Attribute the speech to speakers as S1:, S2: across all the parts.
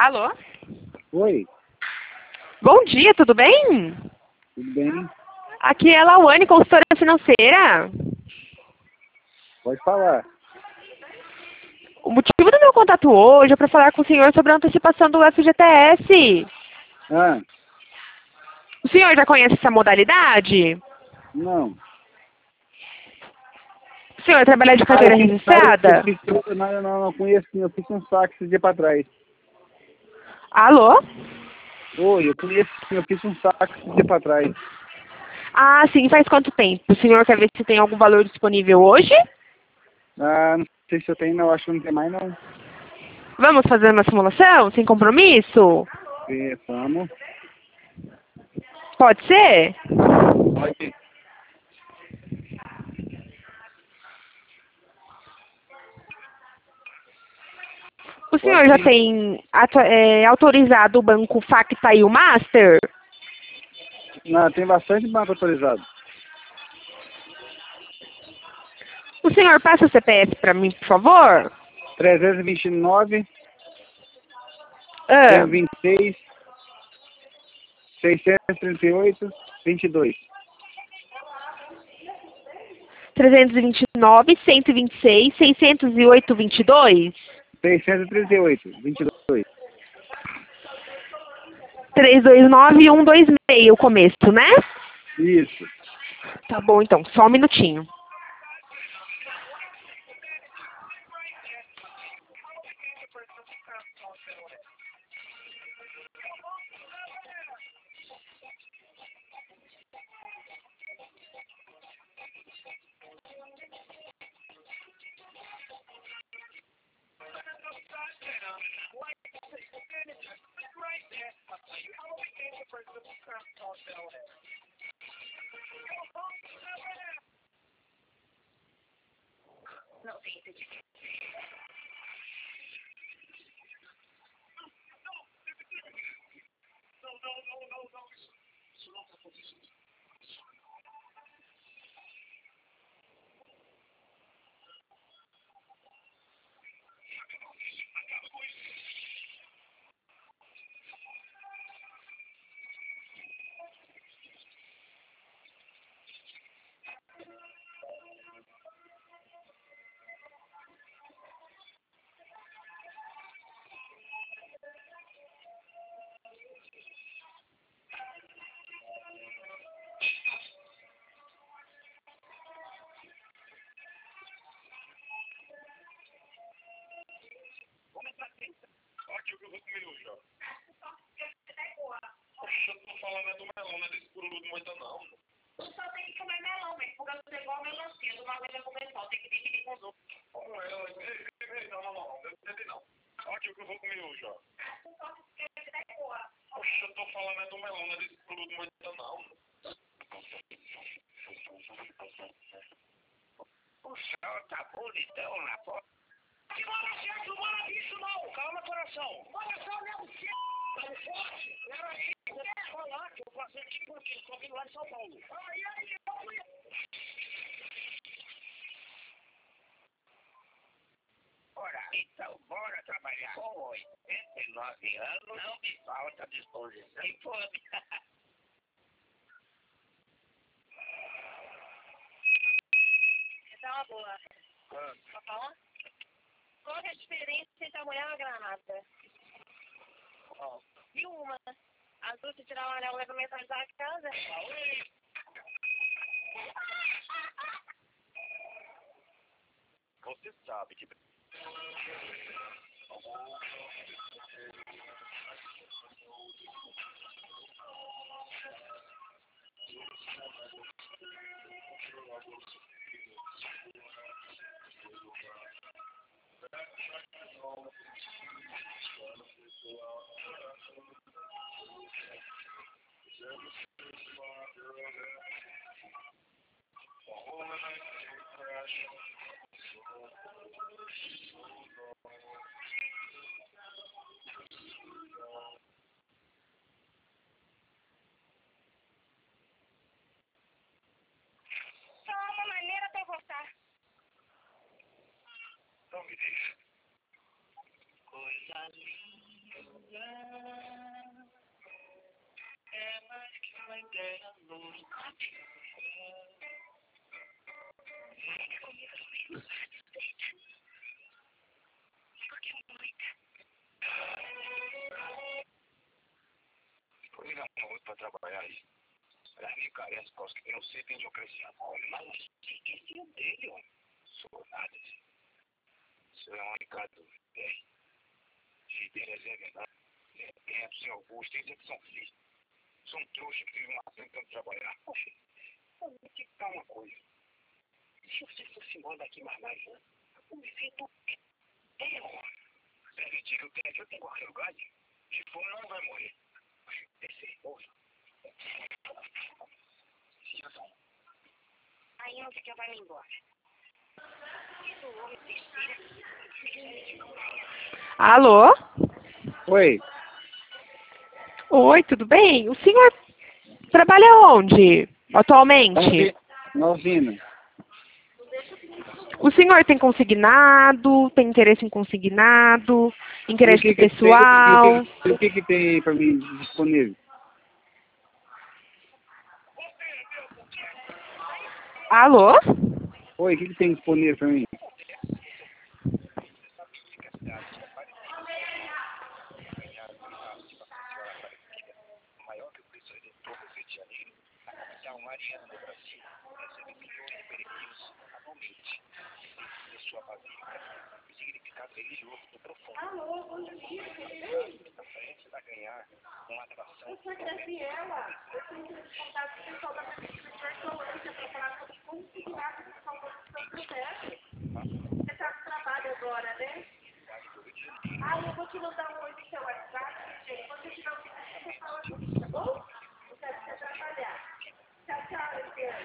S1: Alô?
S2: Oi,
S1: Bom dia, tudo bem?
S2: tudo bem?
S1: Aqui é a Lawane, consultora financeira.
S2: Pode falar.
S1: O motivo do meu contato hoje é para falar com o senhor sobre a antecipação do FGTS.
S2: Ah,
S1: O senhor já conhece essa modalidade?
S2: não.
S1: O senhor trabalha de carteira registrada?
S2: Não conheço sim. Eu fiz um saque esse dia pra trás.
S1: Alô?
S2: Oi, eu conheço sim. Eu fiz um saque esse dia pra trás.
S1: Ah, sim, faz quanto tempo? O senhor quer ver se tem algum valor disponível hoje?
S2: Ah, não sei se eu tenho, não. Acho que não tem mais, não.
S1: Vamos fazer uma simulação, sem compromisso?
S2: Vamos.
S1: Pode ser?
S2: Pode.
S1: O senhor
S2: Pode
S1: já
S2: sim.
S1: tem autorizado o banco Facta e o Master?
S2: Não, tem bastante banco autorizado.
S1: O senhor passa o CPF para mim, por favor?
S2: 329,
S1: Ah,
S2: 126, 638, 22.
S1: 329, 126, 608, 22?
S2: 638, 22.
S1: 329 126, o começo, né?
S2: Isso.
S1: Tá bom, então, só um minutinho.
S3: Aqui o que eu vou comer hoje, ó. Poxa, eu tô falando é do melão, não é desse puro de moita, não.
S4: Só tem que comer melão, mas porque eu sou igual a melancia, do bagulho vai comer só, tem que dividir com os outros.
S3: Como é? Ei, não, não entendi não. Aqui o que eu vou comer hoje, ó. Poxa, eu tô falando é do melão, não é desse puro de moita, não.
S4: O sol tá bonitão na foto. Que bora certo, bora bicho não, calma coração. Coração não, tá no forte. Peraí, deixa eu falar que eu passei aqui porque estou vindo lá de São Paulo. Aí, Ora, então, bora trabalhar. Com 89 anos, não me falta disposição e fome. Essa é uma boa. Tá falando? Qual é a diferença entre a mulher e a granada? E uma. As duas se tirar uma anel, leva metade da casa.
S3: Você sabe que...
S4: Só uma maneira de eu gostar.
S3: Não me diz.
S4: Coisa linda. É mais que uma ideia louca.
S3: Vou ligar um outro pra trabalhar aí. Pra mim, carece, posso que eu sei tem Diocleciano. Mas não sei que é filho dele, homem. Sou nada, assim. Isso é um recado bem. Se deles é verdade. Quem é do seu Augusto, tem que são filhos. São trouxa que vivem lá tentando trabalhar. Poxa, eu vou te dar uma coisa. Se você fosse embora daqui mais um, o efeito é, homem. Deve dizer que eu tenho qualquer lugar, né? Se for, não vai morrer. É certeza.
S4: Aí onde que eu vou embora? Isso, homem, besteira.
S1: Alô?
S2: Oi,
S1: Oi, tudo bem? O senhor trabalha onde atualmente?
S2: na usina.
S1: O senhor tem consignado? Tem interesse em consignado? Em crédito pessoal?
S2: O que tem para mim disponível?
S1: Alô?
S2: Oi, o que tem disponível para mim?
S3: Maior que o preço redentor do Rio de Janeiro, a capital mariana do Brasil recebe milhões de peregrinos anualmente. Esse é sua basílica. O significado religioso é profundo. Alô, bom dia. Está prestes a ganhar uma atração.
S5: Gabriela, eu tenho que contar com o pessoal da Prefeitura de Hortolândia para falar sobre como segurar o pessoal do seu processo. Você está no trabalho agora, né? Eu vou te mandar um oi no seu WhatsApp, gente. Quando você tiver o que você fala comigo, tá bom? Eu quero você trabalhar. Tchau, tchau, Luciana.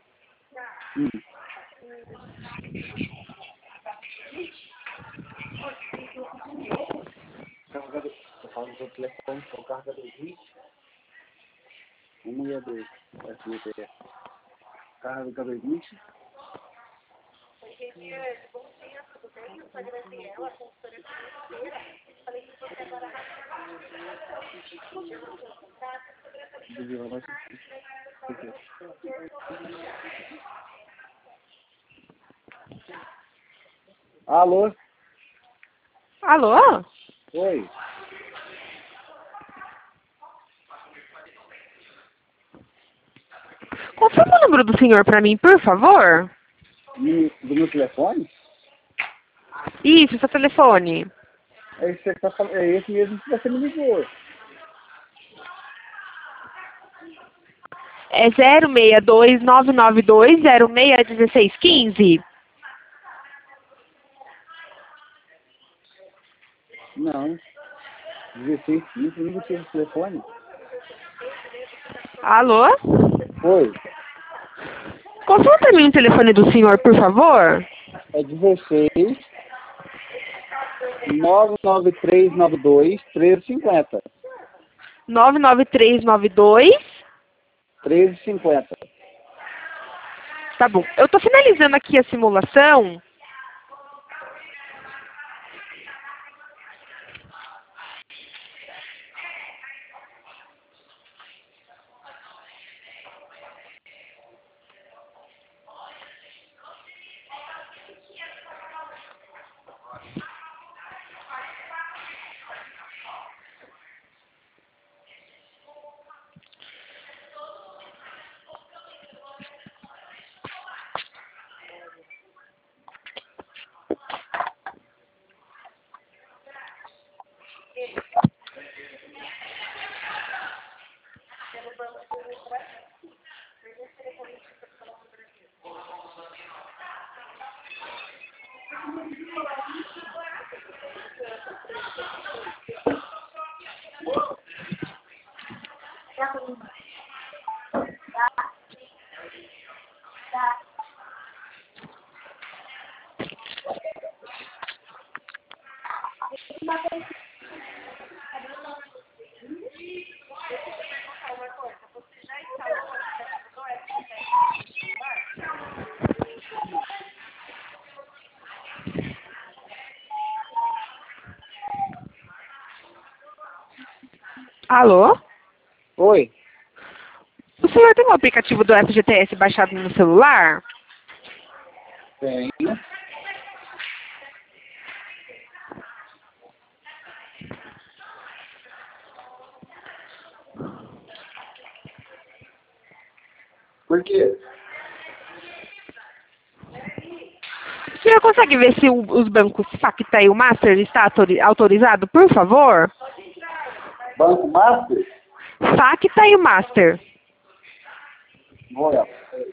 S2: Falando do telefone, com carga do 20. 162. Aqui é carga do 20.
S5: Bom dia, tudo bem? Eu sou a Graziela, consultora financeira. Falei que você agora
S2: Alô?
S1: Alô?
S2: Oi.
S1: Confirma o número do senhor para mim, por favor.
S2: Do meu telefone?
S1: Isso, seu telefone.
S2: É esse mesmo que você me ligou.
S1: É 062-992-061615.
S2: Não. 16, 15, eu não tinha esse telefone.
S1: Alô?
S2: Oi.
S1: Confirma para mim o telefone do senhor, por favor.
S2: É 16 99392 1350.
S1: 99392.
S2: 1350.
S1: Tá bom. Eu tô finalizando aqui a simulação. Alô?
S2: Oi.
S1: O senhor tem o aplicativo do FGTS baixado no celular?
S2: Tenho. Por quê?
S1: O senhor consegue ver se os bancos Facta e o Master está autorizado, por favor?
S2: Banco Master?
S1: Facta e o Master.
S2: Vou olhar.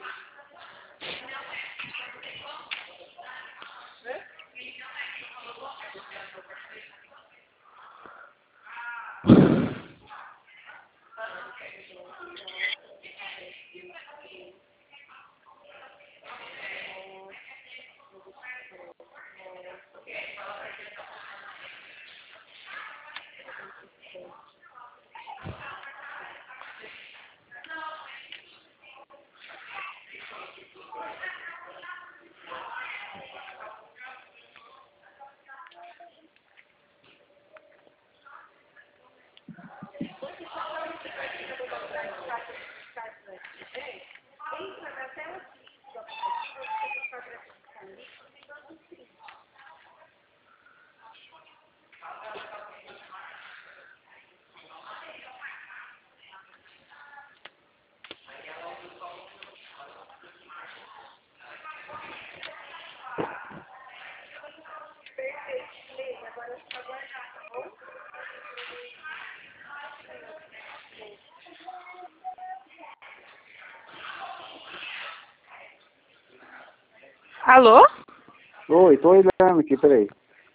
S1: Alô?
S2: Oi, tô olhando aqui, peraí.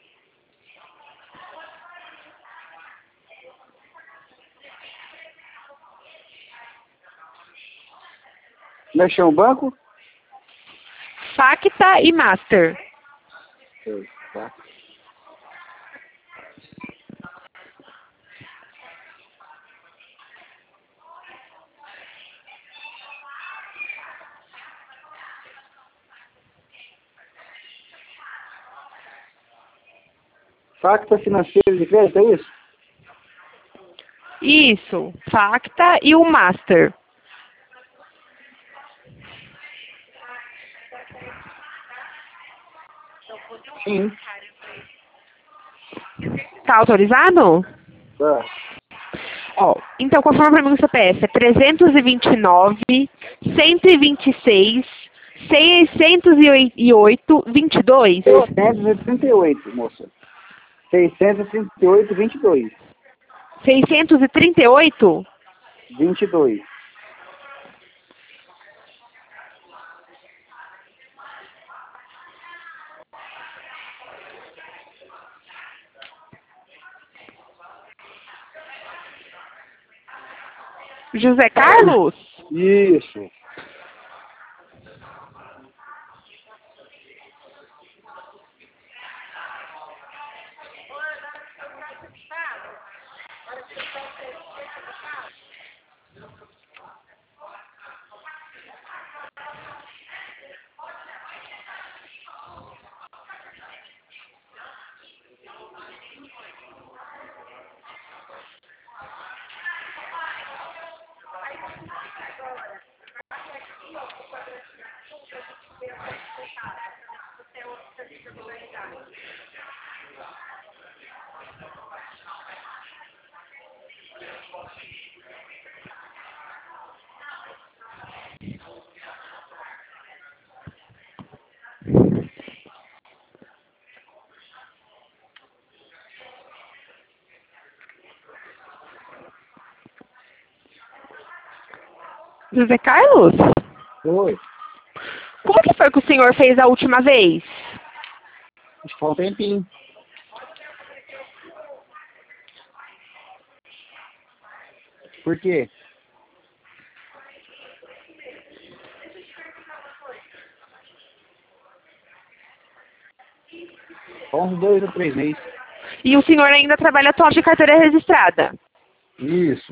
S2: Como é que chama o banco?
S1: Facta e Master.
S2: Sei, tá. Facta Financeira de Crédito, é isso?
S1: Isso, Facta e o Master.
S2: Sim.
S1: Tá autorizado?
S2: Tá.
S1: Ó, então confirma pra mim o CPF. É 329, 126, 608, 22.
S2: 638, moça. 638, 22.
S1: 638?
S2: 22.
S1: José Carlos?
S2: Isso.
S1: José Carlos?
S2: Oi.
S1: Como que foi que o senhor fez a última vez?
S2: Acho que faz um tempinho. Por quê? Faz uns 2 ou 3 meses.
S1: E o senhor ainda trabalha atual de carteira registrada?
S2: Isso.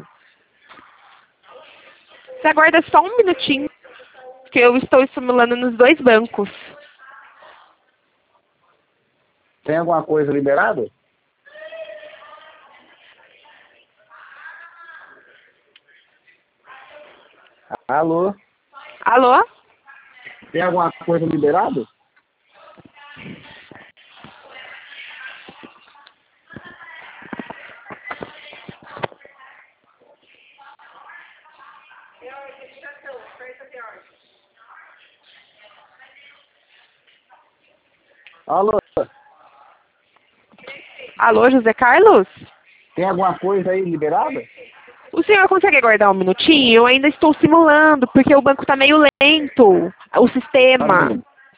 S1: Você aguarda só um minutinho, que eu estou estimulando nos dois bancos.
S2: Tem alguma coisa liberada? Alô?
S1: Alô?
S2: Tem alguma coisa liberada? Alô?
S1: Alô, José Carlos?
S2: Tem alguma coisa aí liberada?
S1: O senhor consegue aguardar um minutinho? Eu ainda estou simulando, porque o banco está meio lento, o sistema.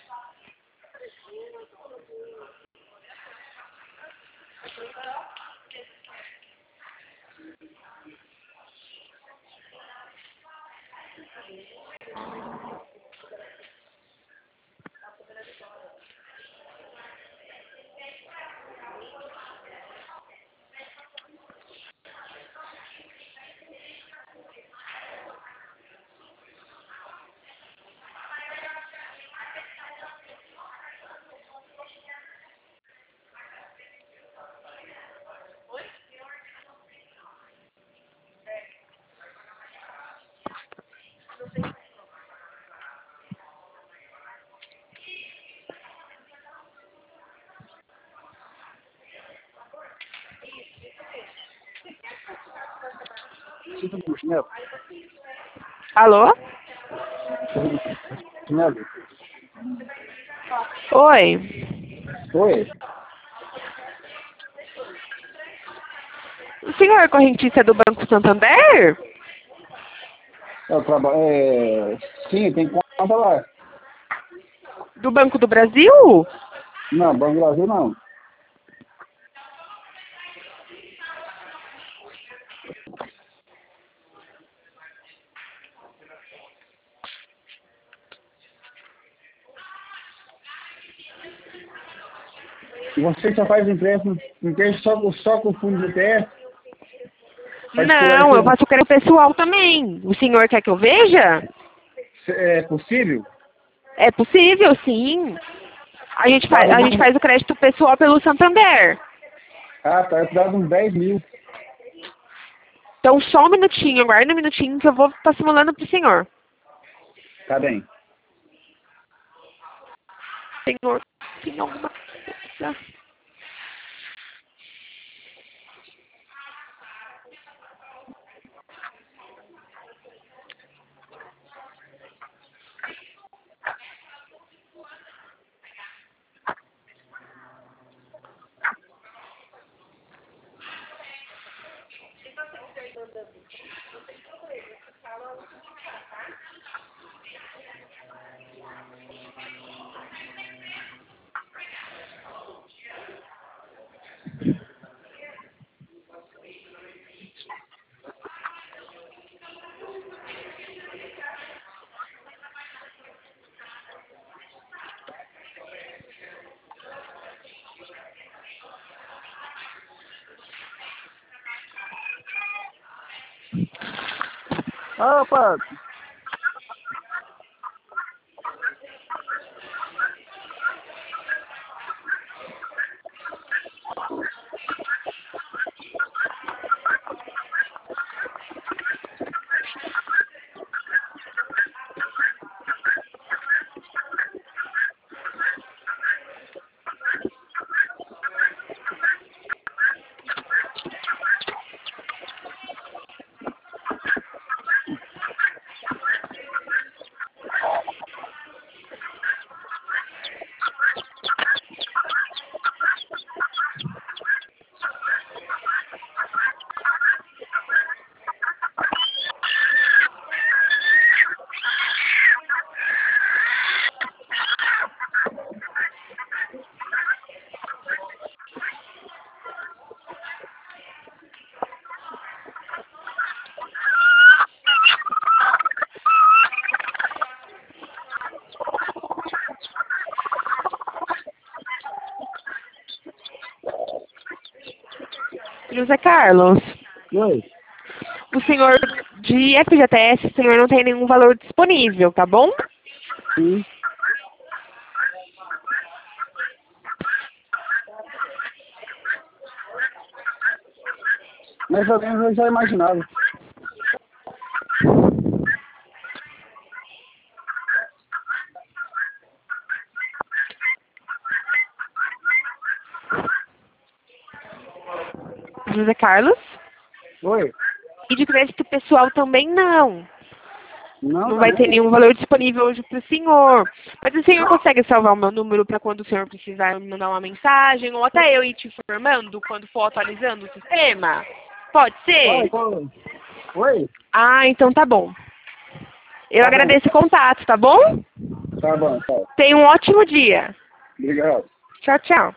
S2: Sinta no chinelo.
S1: Alô?
S2: Chinelo.
S1: Oi.
S2: Oi?
S1: O senhor é correntista do Banco Santander?
S2: Eu trabalho. Sim, tem conta lá.
S1: Do Banco do Brasil?
S2: Não, Banco do Brasil não. Você só faz empréstimo só com o fundo de TF?
S1: Não, eu faço crédito pessoal também. O senhor quer que eu veja?
S2: É possível?
S1: É possível, sim. A gente faz o crédito pessoal pelo Santander.
S2: Ah, tá. Eu precisava de uns 10 mil.
S1: Então, só um minutinho, aguarda um minutinho que eu vou estar simulando pro senhor.
S2: Tá bem.
S1: Senhor, tem alguma coisa?
S2: Opa!
S1: José Carlos,
S2: Oi?
S1: o senhor de FGTS, o senhor não tem nenhum valor disponível, tá bom?
S2: Sim. Mais ou menos eu já imaginava.
S1: José Carlos.
S2: Oi?
S1: E de crédito pessoal também não.
S2: Não,
S1: Não vai ter nenhum valor disponível hoje para o senhor. Mas o senhor consegue salvar o meu número para quando o senhor precisar me mandar uma mensagem? Ou até eu ir te informando quando for atualizando o sistema? Pode ser?
S2: Oi?
S1: Ah, então tá bom. Eu
S2: Tá bom.
S1: agradeço o contato, tá bom?
S2: Tá bom, tá.
S1: Tenha um ótimo dia.
S2: Obrigado.
S1: Tchau, tchau.